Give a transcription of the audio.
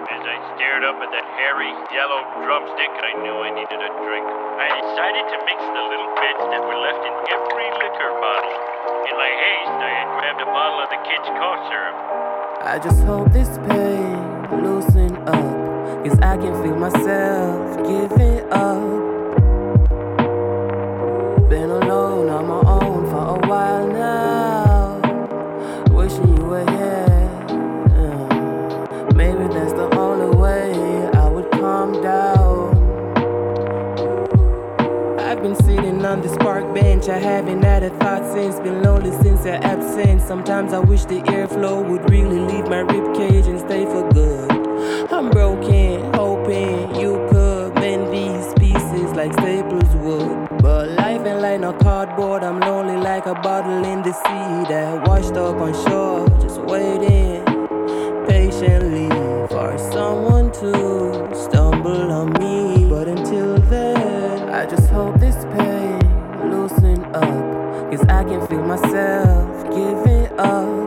As I stared up at that hairy, yellow drumstick, I knew I needed a drink. I decided to mix the little bits that were left in every liquor bottle. In my haste, I had grabbed a bottle of the kids' cough syrup. I just hope this pain loosen up, 'cause I can feel myself giving up. Been alone on my own for a while now, wishing you were here. Maybe that's the only way I would calm down. I've been sitting on this park bench, I haven't had a thought since. Been lonely since your absence. Sometimes I wish the airflow would really leave my ribcage and stay for good. I'm broken, hoping you could mend these pieces like staples would. But life ain't like no cardboard. I'm lonely like a bottle in the sea that washed up on shore, just waiting patiently for someone to stumble on me. But until then, I just hope this pain loosen up, 'cause I can feel myself giving up.